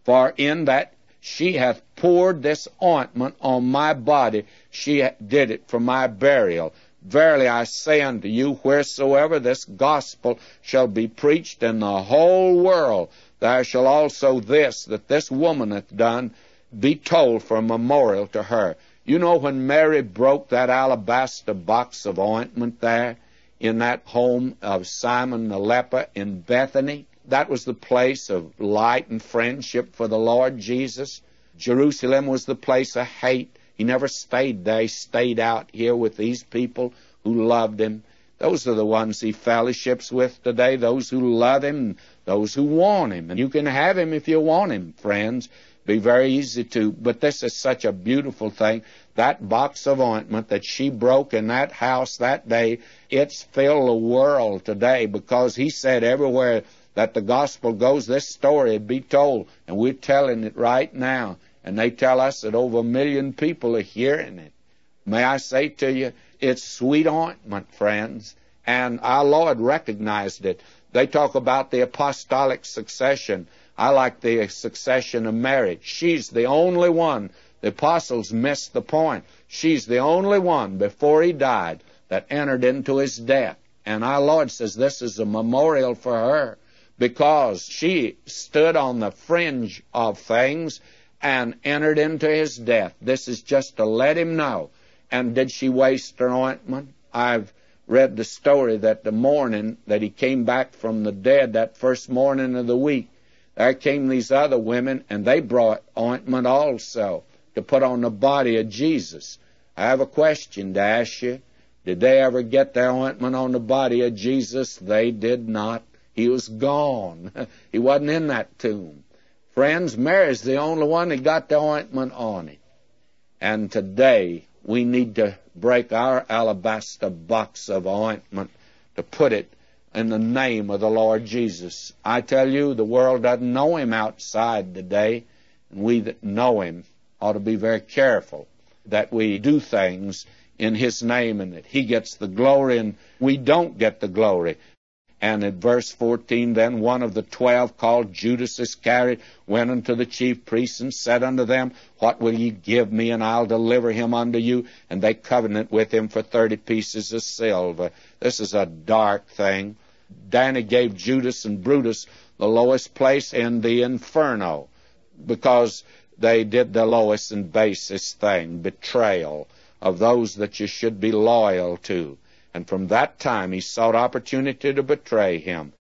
For in that she hath poured this ointment on my body, she did it for my burial. Verily I say unto you, wheresoever this gospel shall be preached in the whole world, there shall also that this woman hath done be told for a memorial to her. You know, when Mary broke that alabaster box of ointment there in that home of Simon the leper in Bethany, that was the place of light and friendship for the Lord Jesus. Jerusalem was the place of hate. He never stayed there. He stayed out here with these people who loved him. Those are the ones he fellowships with today, those who love him, those who want him. And you can have him if you want him, friends. Be very easy to. But this is such a beautiful thing. That box of ointment that she broke in that house that day, it's filled the world today, because he said everywhere that the gospel goes, this story would be told. And we're telling it right now. And they tell us that over 1 million people are hearing it. May I say to you, it's sweet ointment, friends. And our Lord recognized it. They talk about the apostolic succession. I like the succession of marriage. She's the only one. The apostles missed the point. She's the only one before he died that entered into his death. And our Lord says this is a memorial for her, because she stood on the fringe of things and entered into his death. This is just to let him know. And did she waste her ointment? I've read the story that the morning that he came back from the dead, that first morning of the week, there came these other women, and they brought ointment also to put on the body of Jesus. I have a question to ask you. Did they ever get their ointment on the body of Jesus? They did not. He was gone. He wasn't in that tomb. Friends, Mary's the only one that got the ointment on it. And today, we need to break our alabaster box of ointment to put it in the name of the Lord Jesus. I tell you, the world doesn't know him outside today, and we that know him ought to be very careful that we do things in his name and that he gets the glory and we don't get the glory. And in verse 14, then one of the 12, called Judas Iscariot, went unto the chief priests and said unto them, What will ye give me, and I'll deliver him unto you? And they covenanted with him for 30 pieces of silver. This is a dark thing. Danny gave Judas and Brutus the lowest place in the inferno, because they did the lowest and basest thing, betrayal of those that you should be loyal to. And from that time he sought opportunity to betray him.